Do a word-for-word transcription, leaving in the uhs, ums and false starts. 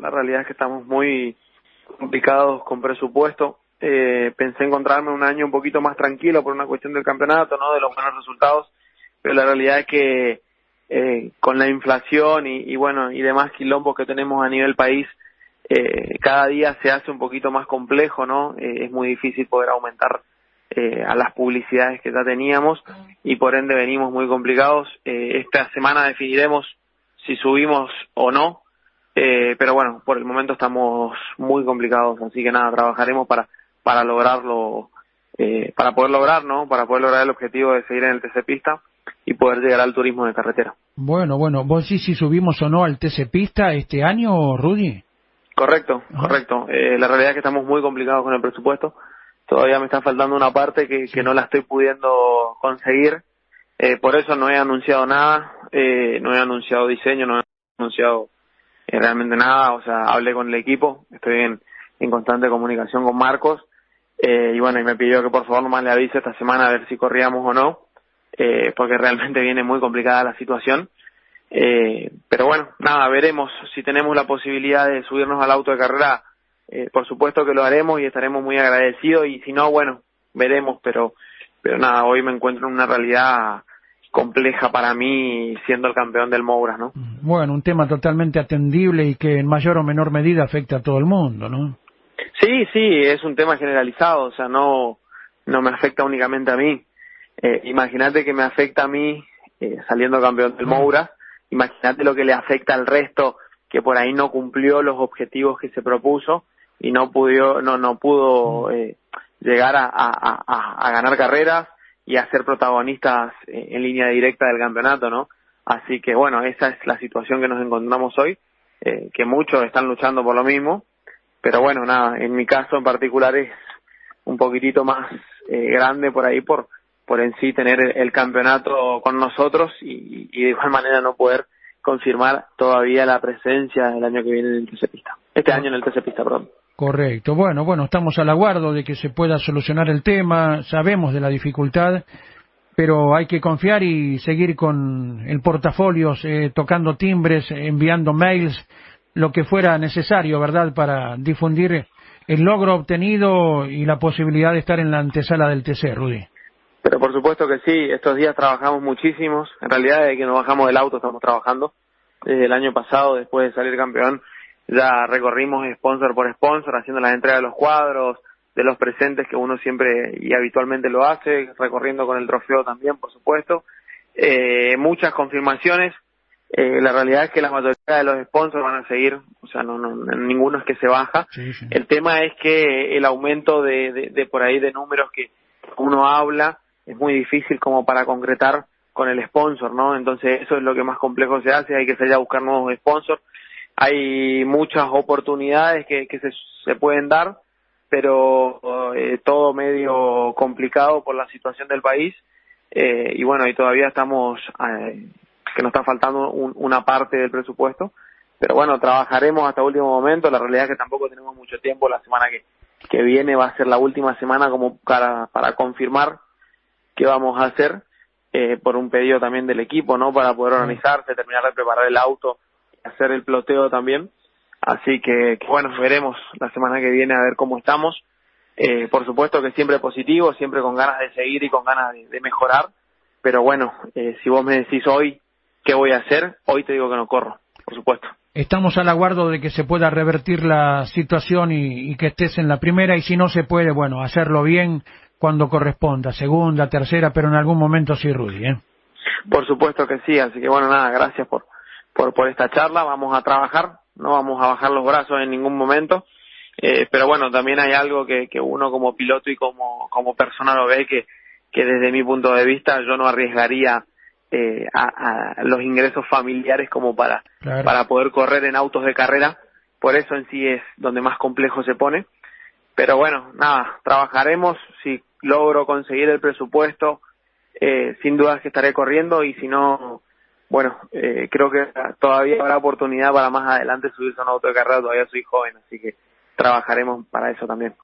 La realidad es que estamos muy complicados con presupuesto. Eh, pensé encontrarme un año un poquito más tranquilo por una cuestión del campeonato, ¿no? De los buenos resultados, pero la realidad es que eh, con la inflación y, y bueno, y demás quilombos que tenemos a nivel país, eh, cada día se hace un poquito más complejo, ¿no? Eh, es muy difícil poder aumentar eh, a las publicidades que ya teníamos y por ende venimos muy complicados. Eh, esta semana definiremos si subimos o no, eh, pero bueno, por el momento estamos muy complicados, así que nada, trabajaremos para para lograrlo, eh, para poder lograr, ¿no? Para poder lograr el objetivo de seguir en el T C Pista y poder llegar al turismo de carretera. Bueno, bueno, ¿vos sí si subimos o no al T C Pista este año, Rudy? Correcto, Ajá. correcto. Eh, la realidad es que estamos muy complicados con el presupuesto. Todavía me está faltando una parte que, Sí. que no la estoy pudiendo conseguir. Eh, por eso no he anunciado nada, eh, no he anunciado diseño, no he anunciado eh, realmente nada. O sea, hablé con el equipo, estoy en, en constante comunicación con Marcos. Eh, y bueno, y me pidió que por favor nomás le avise esta semana a ver si corríamos o no, eh, porque realmente viene muy complicada la situación. Eh, pero bueno, nada, veremos si tenemos la posibilidad de subirnos al auto de carrera, eh, por supuesto que lo haremos y estaremos muy agradecidos, y si no, bueno, veremos, pero pero nada, hoy me encuentro en una realidad compleja para mí siendo el campeón del Mouras, ¿no? Bueno, un tema totalmente atendible y que en mayor o menor medida afecta a todo el mundo, ¿no? Sí, sí, es un tema generalizado, o sea, no no me afecta únicamente a mí. Eh, imagínate que me afecta a mí eh, saliendo campeón del Mouras, imagínate lo que le afecta al resto que por ahí no cumplió los objetivos que se propuso y no pudo no no pudo eh, llegar a, a, a, a ganar carreras y a ser protagonistas eh, en línea directa del campeonato, ¿no? Así que bueno, esa es la situación que nos encontramos hoy, eh, que muchos están luchando por lo mismo. Pero bueno, nada, en mi caso en particular es un poquitito más eh, grande por ahí por por en sí tener el, el campeonato con nosotros y, y de igual manera no poder confirmar todavía la presencia el año que viene en el T C Pista. Este año en el T C Pista, perdón. Correcto. Bueno, bueno, estamos al aguardo de que se pueda solucionar el tema, sabemos de la dificultad, pero hay que confiar y seguir con el portafolio, eh, tocando timbres, enviando mails, lo que fuera necesario, ¿verdad?, para difundir el logro obtenido y la posibilidad de estar en la antesala del T C, Rudy. Pero por supuesto que sí, estos días trabajamos muchísimos, en realidad desde que nos bajamos del auto estamos trabajando, desde el año pasado, después de salir campeón, ya recorrimos sponsor por sponsor, haciendo las entregas de los cuadros, de los presentes que uno siempre y habitualmente lo hace, recorriendo con el trofeo también, por supuesto, eh, muchas confirmaciones. Eh, la realidad es que la mayoría de los sponsors van a seguir, o sea, no, no, ninguno es que se baja. Sí, sí. El tema es que el aumento de, de, de por ahí de números que uno habla es muy difícil como para concretar con el sponsor, ¿no? Entonces eso es lo que más complejo se hace, hay que salir a buscar nuevos sponsors. Hay muchas oportunidades que, que se, se pueden dar, pero eh, todo medio complicado por la situación del país, eh, y bueno, y todavía estamos... Eh, que nos está faltando un, una parte del presupuesto, pero bueno, trabajaremos hasta último momento. La realidad es que tampoco tenemos mucho tiempo, la semana que, que viene va a ser la última semana como para, para confirmar qué vamos a hacer, eh, por un pedido también del equipo, ¿no?, para poder organizarse, terminar de preparar el auto, hacer el ploteo también, así que, que bueno, veremos la semana que viene a ver cómo estamos. Eh, por supuesto que siempre positivo, siempre con ganas de seguir y con ganas de, de mejorar, pero bueno, eh, si vos me decís hoy ¿qué voy a hacer? Hoy te digo que no corro, por supuesto. Estamos al aguardo de que se pueda revertir la situación y, y que estés en la primera, y si no se puede, bueno, hacerlo bien cuando corresponda, segunda, tercera, pero en algún momento sí, Rudy, ¿eh? Por supuesto que sí, así que bueno, nada, gracias por, por, por esta charla, vamos a trabajar, no vamos a bajar los brazos en ningún momento, eh, pero bueno, también hay algo que, que uno como piloto y como, como persona lo ve, que, que desde mi punto de vista yo no arriesgaría Eh, a, a los ingresos familiares como para Claro. para poder correr en autos de carrera, por eso en sí es donde más complejo se pone, pero bueno, nada, trabajaremos, si logro conseguir el presupuesto, eh, sin dudas que estaré corriendo, y si no, bueno, eh, creo que todavía habrá oportunidad para más adelante subirse a un auto de carrera, todavía soy joven, así que trabajaremos para eso también.